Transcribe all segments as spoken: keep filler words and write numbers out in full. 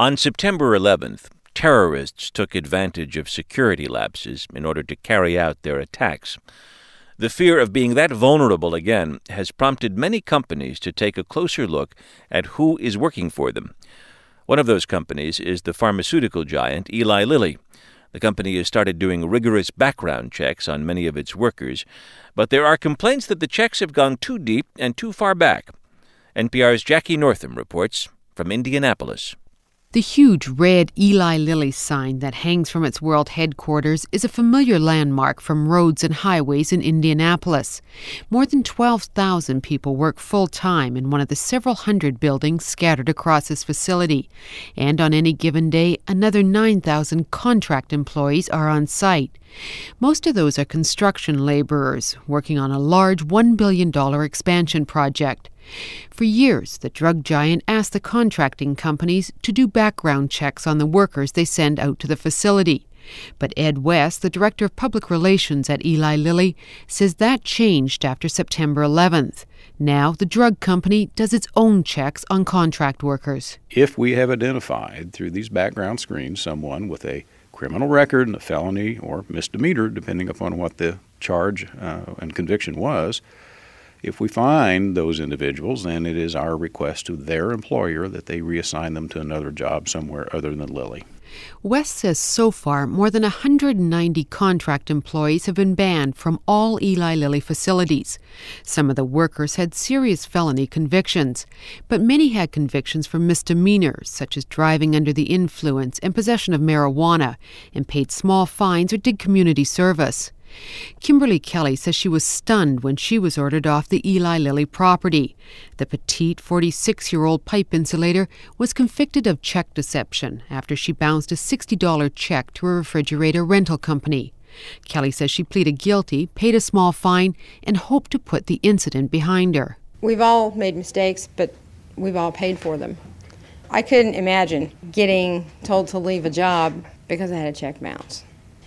On September eleventh, terrorists took advantage of security lapses in order to carry out their attacks. The fear of being that vulnerable again has prompted many companies to take a closer look at who is working for them. One of those companies is the pharmaceutical giant Eli Lilly. The company has started doing rigorous background checks on many of its workers, but there are complaints that the checks have gone too deep and too far back. N P R's Jackie Northam reports from Indianapolis. The huge red Eli Lilly sign that hangs from its world headquarters is a familiar landmark from roads and highways in Indianapolis. More than twelve thousand people work full-time in one of the several hundred buildings scattered across this facility. And on any given day, another nine thousand contract employees are on site. Most of those are construction laborers working on a large one billion dollars expansion project. For years, the drug giant asked the contracting companies to do background checks on the workers they send out to the facility. But Ed West, the director of public relations at Eli Lilly, says that changed after September eleventh. Now the drug company does its own checks on contract workers. If we have identified through these background screens someone with a criminal record and a felony or misdemeanor, depending upon what the charge uh, and conviction was, if we find those individuals, then it is our request to their employer that they reassign them to another job somewhere other than Lilly. West says so far more than one hundred ninety contract employees have been banned from all Eli Lilly facilities. Some of the workers had serious felony convictions, but many had convictions for misdemeanors such as driving under the influence and possession of marijuana, and paid small fines or did community service. Kimberly Kelly says she was stunned when she was ordered off the Eli Lilly property. The petite forty-six-year-old pipe insulator was convicted of check deception after she bounced a sixty dollars check to a refrigerator rental company. Kelly says she pleaded guilty, paid a small fine, and hoped to put the incident behind her. We've all made mistakes, but we've all paid for them. I couldn't imagine getting told to leave a job because I had a check bounce.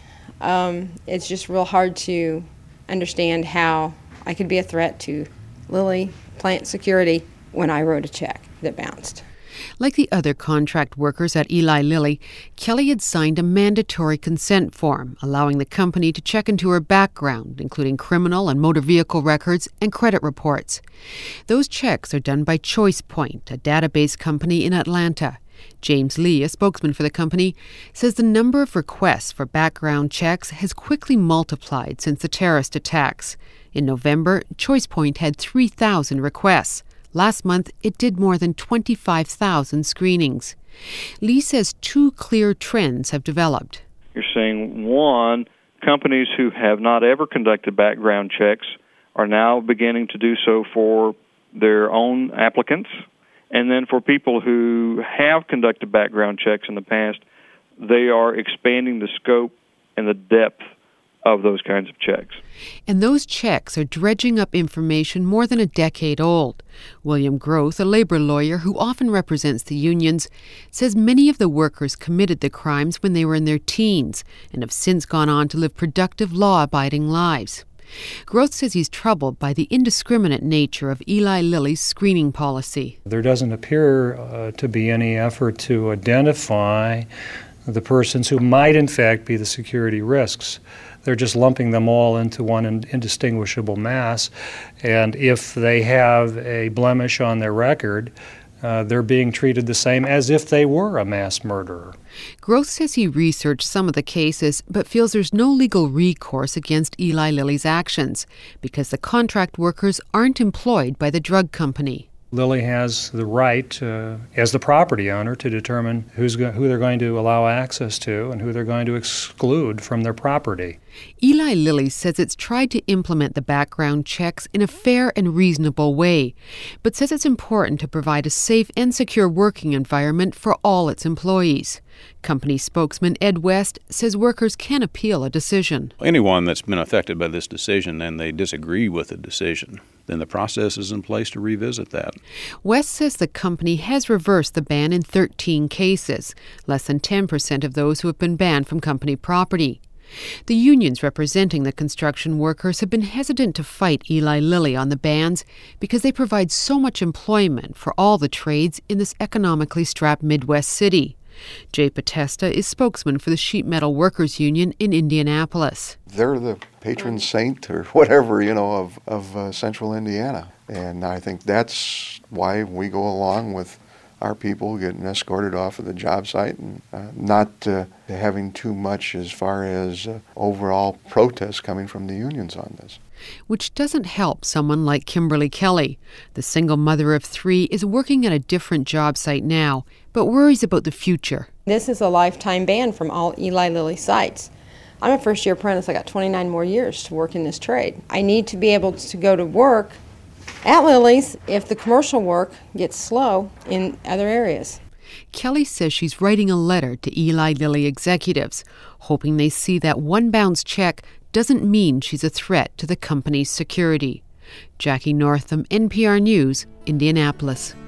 Um, it's just real hard to understand how I could be a threat to Lilly plant security when I wrote a check that bounced. Like the other contract workers at Eli Lilly, Kelly had signed a mandatory consent form allowing the company to check into her background, including criminal and motor vehicle records and credit reports. Those checks are done by ChoicePoint, a database company in Atlanta. James Lee, a spokesman for the company, says the number of requests for background checks has quickly multiplied since the terrorist attacks. In November, ChoicePoint had three thousand requests. Last month, it did more than twenty-five thousand screenings. Lee says two clear trends have developed. You're seeing, one, companies who have not ever conducted background checks are now beginning to do so for their own applicants. And then for people who have conducted background checks in the past, they are expanding the scope and the depth of those kinds of checks. And those checks are dredging up information more than a decade old. William Groth, a labor lawyer who often represents the unions, says many of the workers committed the crimes when they were in their teens and have since gone on to live productive, law-abiding lives. Groth says he's troubled by the indiscriminate nature of Eli Lilly's screening policy. There doesn't appear uh, to be any effort to identify the persons who might in fact be the security risks. They're just lumping them all into one indistinguishable mass, and if they have a blemish on their record, Uh, they're being treated the same as if they were a mass murderer. Groth says he researched some of the cases, but feels there's no legal recourse against Eli Lilly's actions because the contract workers aren't employed by the drug company. Lilly has the right, uh, as the property owner, to determine who's go- who they're going to allow access to and who they're going to exclude from their property. Eli Lilly says it's tried to implement the background checks in a fair and reasonable way, but says it's important to provide a safe and secure working environment for all its employees. Company spokesman Ed West says workers can appeal a decision. Anyone that's been affected by this decision and they disagree with the decision, then the process is in place to revisit that. West says the company has reversed the ban in thirteen cases, less than ten percent of those who have been banned from company property. The unions representing the construction workers have been hesitant to fight Eli Lilly on the bans because they provide so much employment for all the trades in this economically strapped Midwest city. Jay Potesta is spokesman for the Sheet Metal Workers Union in Indianapolis. They're the patron saint or whatever, you know, of, of uh, central Indiana. And I think that's why we go along with our people getting escorted off of the job site and uh, not uh, having too much as far as uh, overall protests coming from the unions on this. Which doesn't help someone like Kimberly Kelly. The single mother of three is working at a different job site now, but worries about the future. This is a lifetime ban from all Eli Lilly sites. I'm a first-year apprentice. I got twenty-nine more years to work in this trade. I need to be able to go to work at Lilly's if the commercial work gets slow in other areas. Kelly says she's writing a letter to Eli Lilly executives, hoping they see that one bounce check doesn't mean she's a threat to the company's security. Jackie Northam, N P R News, Indianapolis.